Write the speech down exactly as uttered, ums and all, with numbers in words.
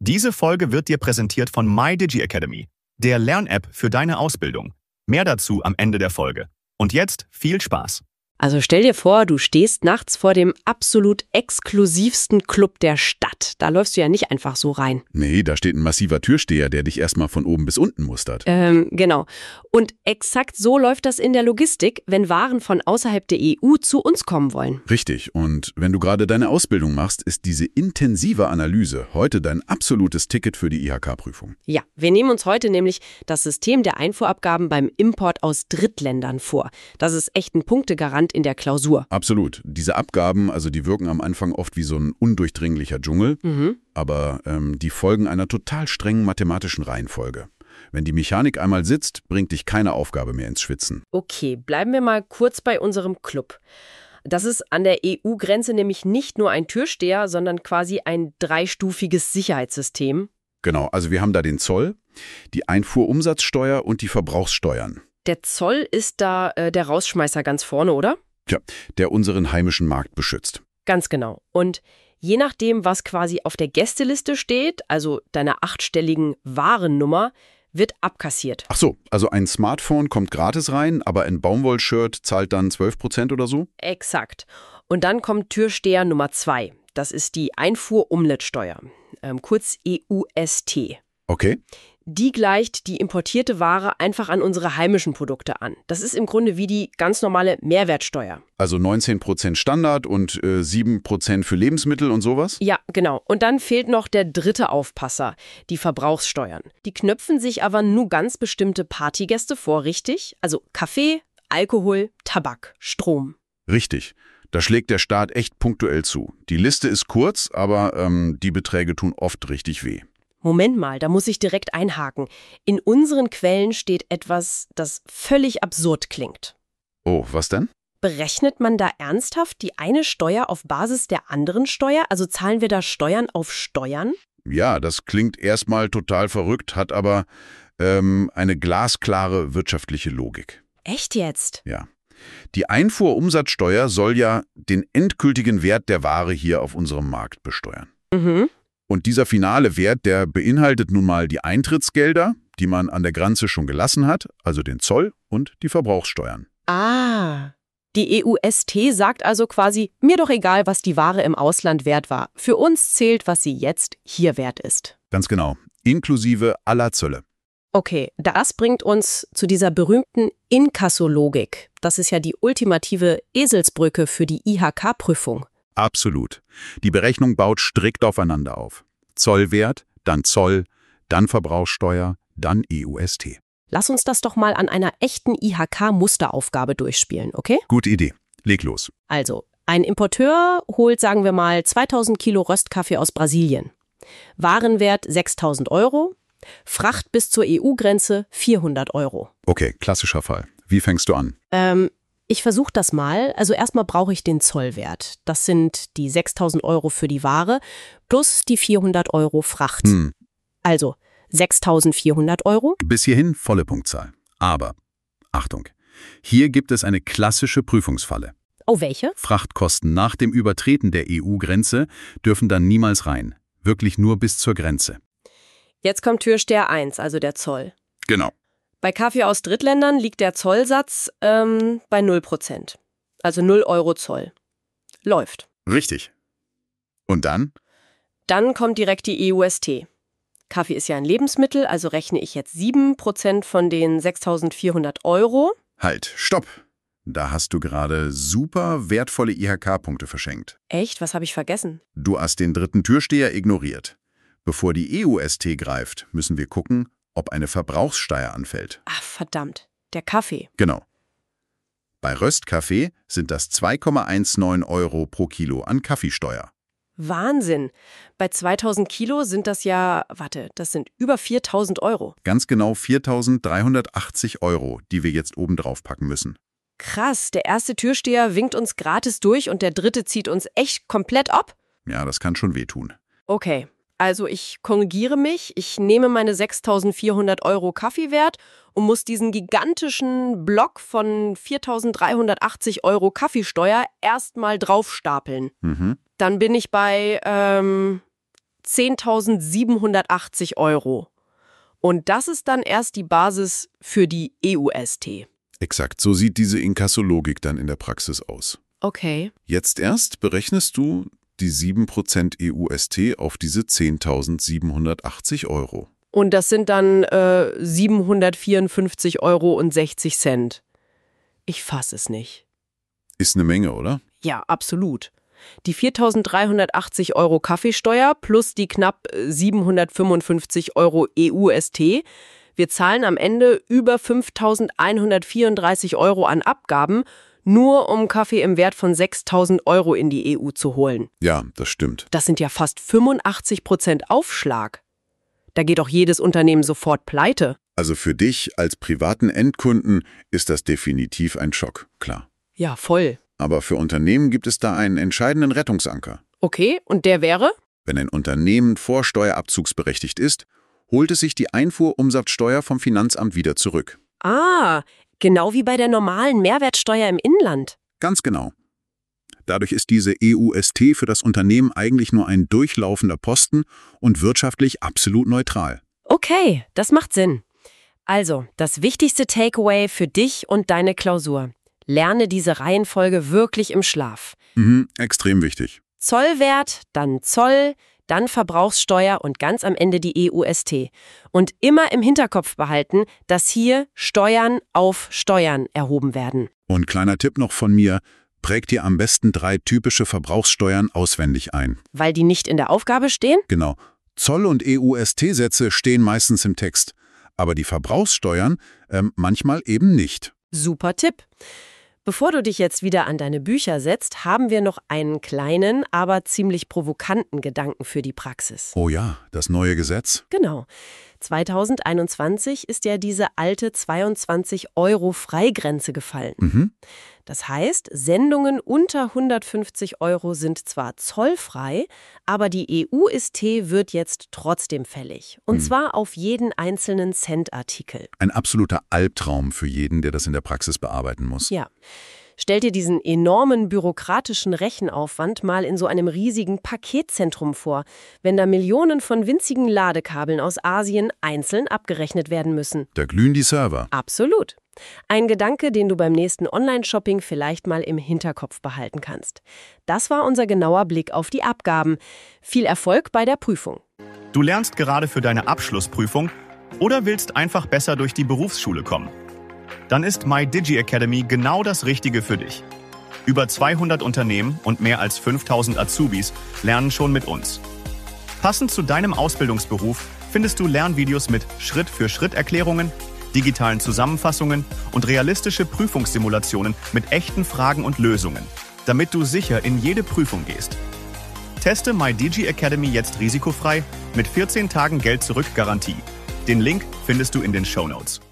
Diese Folge wird dir präsentiert von MyDigi Academy, der Lern-App für deine Ausbildung. Mehr dazu am Ende der Folge. Und jetzt viel Spaß. Also stell dir vor, du stehst nachts vor dem absolut exklusivsten Club der Stadt. Da läufst du ja nicht einfach so rein. Nee, da steht ein massiver Türsteher, der dich erstmal von oben bis unten mustert. Ähm, genau. Und exakt so läuft das in der Logistik, wenn Waren von außerhalb der E U zu uns kommen wollen. Richtig. Und wenn du gerade deine Ausbildung machst, ist diese intensive Analyse heute dein absolutes Ticket für die I H K-Prüfung. Ja, wir nehmen uns heute nämlich das System der Einfuhrabgaben beim Import aus Drittländern vor. Das ist echt ein Punktegarant in der Klausur. Absolut. Diese Abgaben, also die wirken am Anfang oft wie so ein undurchdringlicher Dschungel, Mhm. aber ähm, die folgen einer total strengen mathematischen Reihenfolge. Wenn die Mechanik einmal sitzt, bringt dich keine Aufgabe mehr ins Schwitzen. Okay, bleiben wir mal kurz bei unserem Club. Das ist an der E U-Grenze nämlich nicht nur ein Türsteher, sondern quasi ein dreistufiges Sicherheitssystem. Genau, also wir haben da den Zoll, die Einfuhrumsatzsteuer und die Verbrauchssteuern. Der Zoll ist da äh, der Rausschmeißer ganz vorne, oder? Tja, der unseren heimischen Markt beschützt. Ganz genau. Und je nachdem, was quasi auf der Gästeliste steht, also deiner achtstelligen Warennummer, wird abkassiert. Ach so, also ein Smartphone kommt gratis rein, aber ein Baumwollshirt zahlt dann zwölf Prozent oder so? Exakt. Und dann kommt Türsteher Nummer zwei. Das ist die Einfuhrumsatzsteuer, ähm, kurz E U S T. Okay. Die gleicht die importierte Ware einfach an unsere heimischen Produkte an. Das ist im Grunde wie die ganz normale Mehrwertsteuer. Also neunzehn Prozent Standard und äh, sieben Prozent für Lebensmittel und sowas? Ja, genau. Und dann fehlt noch der dritte Aufpasser, die Verbrauchssteuern. Die knöpfen sich aber nur ganz bestimmte Partygäste vor, richtig? Also Kaffee, Alkohol, Tabak, Strom. Richtig. Da schlägt der Staat echt punktuell zu. Die Liste ist kurz, aber ähm, die Beträge tun oft richtig weh. Moment mal, da muss ich direkt einhaken. In unseren Quellen steht etwas, das völlig absurd klingt. Oh, was denn? Berechnet man da ernsthaft die eine Steuer auf Basis der anderen Steuer? Also zahlen wir da Steuern auf Steuern? Ja, das klingt erstmal total verrückt, hat aber ähm, eine glasklare wirtschaftliche Logik. Echt jetzt? Ja. Die Einfuhrumsatzsteuer soll ja den endgültigen Wert der Ware hier auf unserem Markt besteuern. Mhm. Und dieser finale Wert, der beinhaltet nun mal die Eintrittsgelder, die man an der Grenze schon gelassen hat, also den Zoll und die Verbrauchssteuern. Ah, die E U S T sagt also quasi, mir doch egal, was die Ware im Ausland wert war. Für uns zählt, was sie jetzt hier wert ist. Ganz genau, inklusive aller Zölle. Okay, das bringt uns zu dieser berühmten Inkassologik. Das ist ja die ultimative Eselsbrücke für die I H K-Prüfung. Absolut. Die Berechnung baut strikt aufeinander auf. Zollwert, dann Zoll, dann Verbrauchssteuer, dann E U S T. Lass uns das doch mal an einer echten I H K-Musteraufgabe durchspielen, okay? Gute Idee. Leg los. Also, ein Importeur holt, sagen wir mal, zweitausend Kilo Röstkaffee aus Brasilien. Warenwert sechstausend Euro, Fracht bis zur E U-Grenze vierhundert Euro. Okay, klassischer Fall. Wie fängst du an? Ähm, ich versuche das mal. Also erstmal brauche ich den Zollwert. Das sind die sechstausend Euro für die Ware plus die vierhundert Euro Fracht. Hm. Also sechstausendvierhundert Euro. Bis hierhin volle Punktzahl. Aber, Achtung, hier gibt es eine klassische Prüfungsfalle. Oh, welche? Frachtkosten nach dem Übertreten der E U-Grenze dürfen dann niemals rein. Wirklich nur bis zur Grenze. Jetzt kommt Türsteher eins, also der Zoll. Genau. Bei Kaffee aus Drittländern liegt der Zollsatz ähm, bei null Prozent. Also null Euro Zoll. Läuft. Richtig. Und dann? Dann kommt direkt die E U S T. Kaffee ist ja ein Lebensmittel, also rechne ich jetzt sieben Prozent von den sechstausendvierhundert Euro. Halt, stopp. Da hast du gerade super wertvolle I H K-Punkte verschenkt. Echt? Was habe ich vergessen? Du hast den dritten Türsteher ignoriert. Bevor die E U S T greift, müssen wir gucken, ob eine Verbrauchssteuer anfällt. Ach, verdammt. Der Kaffee. Genau. Bei Röstkaffee sind das zwei Komma neunzehn Euro pro Kilo an Kaffeesteuer. Wahnsinn. Bei zweitausend Kilo sind das ja, warte, das sind über viertausend Euro. Ganz genau viertausenddreihundertachtzig Euro, die wir jetzt obendrauf packen müssen. Krass, der erste Türsteher winkt uns gratis durch und der dritte zieht uns echt komplett ab? Ja, das kann schon wehtun. Okay, also ich korrigiere mich, ich nehme meine sechstausendvierhundert Euro Kaffeewert und muss diesen gigantischen Block von viertausenddreihundertachtzig Euro Kaffeesteuer erstmal draufstapeln. Mhm. Dann bin ich bei ähm, zehntausendsiebenhundertachtzig Euro. Und das ist dann erst die Basis für die E U S T. Exakt, so sieht diese Inkassologik dann in der Praxis aus. Okay. Jetzt erst berechnest du die sieben Prozent E U S T auf diese zehntausendsiebenhundertachtzig Euro. Und das sind dann äh, siebenhundertvierundfünfzig Euro und sechzig Cent. Ich fass es nicht. Ist eine Menge, oder? Ja, absolut. Die viertausenddreihundertachtzig Euro Kaffeesteuer plus die knapp siebenhundertfünfundfünfzig Euro E U S T. Wir zahlen am Ende über fünftausendeinhundertvierunddreißig Euro an Abgaben, nur um Kaffee im Wert von sechstausend Euro in die E U zu holen. Ja, das stimmt. Das sind ja fast fünfundachtzig Prozent Aufschlag. Da geht doch jedes Unternehmen sofort pleite. Also für dich als privaten Endkunden ist das definitiv ein Schock, klar. Ja, voll. Aber für Unternehmen gibt es da einen entscheidenden Rettungsanker. Okay, und der wäre? Wenn ein Unternehmen vorsteuerabzugsberechtigt ist, holt es sich die Einfuhrumsatzsteuer vom Finanzamt wieder zurück. Ah, genau wie bei der normalen Mehrwertsteuer im Inland. Ganz genau. Dadurch ist diese E U S T für das Unternehmen eigentlich nur ein durchlaufender Posten und wirtschaftlich absolut neutral. Okay, das macht Sinn. Also, das wichtigste Takeaway für dich und deine Klausur. Lerne diese Reihenfolge wirklich im Schlaf. Mhm, extrem wichtig. Zollwert, dann Zoll, dann Verbrauchssteuer und ganz am Ende die E U S T. Und immer im Hinterkopf behalten, dass hier Steuern auf Steuern erhoben werden. Und kleiner Tipp noch von mir, prägt dir am besten drei typische Verbrauchssteuern auswendig ein. Weil die nicht in der Aufgabe stehen? Genau. Zoll- und E U S T-Sätze stehen meistens im Text, aber die Verbrauchssteuern ähm, manchmal eben nicht. Super Tipp. Bevor du dich jetzt wieder an deine Bücher setzt, haben wir noch einen kleinen, aber ziemlich provokanten Gedanken für die Praxis. Oh ja, das neue Gesetz? Genau. zweitausendeinundzwanzig ist ja diese alte zweiundzwanzig Euro Freigrenze gefallen. Mhm. Das heißt, Sendungen unter hundertfünfzig Euro sind zwar zollfrei, aber die E U S T wird jetzt trotzdem fällig. Und mhm. zwar auf jeden einzelnen Centartikel. Ein absoluter Albtraum für jeden, der das in der Praxis bearbeiten muss. Ja. Stell dir diesen enormen bürokratischen Rechenaufwand mal in so einem riesigen Paketzentrum vor, wenn da Millionen von winzigen Ladekabeln aus Asien einzeln abgerechnet werden müssen. Da glühen die Server. Absolut. Ein Gedanke, den du beim nächsten Online-Shopping vielleicht mal im Hinterkopf behalten kannst. Das war unser genauer Blick auf die Abgaben. Viel Erfolg bei der Prüfung. Du lernst gerade für deine Abschlussprüfung oder willst einfach besser durch die Berufsschule kommen? Dann ist MyDigi Academy genau das Richtige für dich. Über zweihundert Unternehmen und mehr als fünftausend Azubis lernen schon mit uns. Passend zu deinem Ausbildungsberuf findest du Lernvideos mit Schritt-für-Schritt-Erklärungen, digitalen Zusammenfassungen und realistische Prüfungssimulationen mit echten Fragen und Lösungen, damit du sicher in jede Prüfung gehst. Teste MyDigi Academy jetzt risikofrei mit vierzehn Tagen Geld-Zurück-Garantie. Den Link findest du in den Shownotes.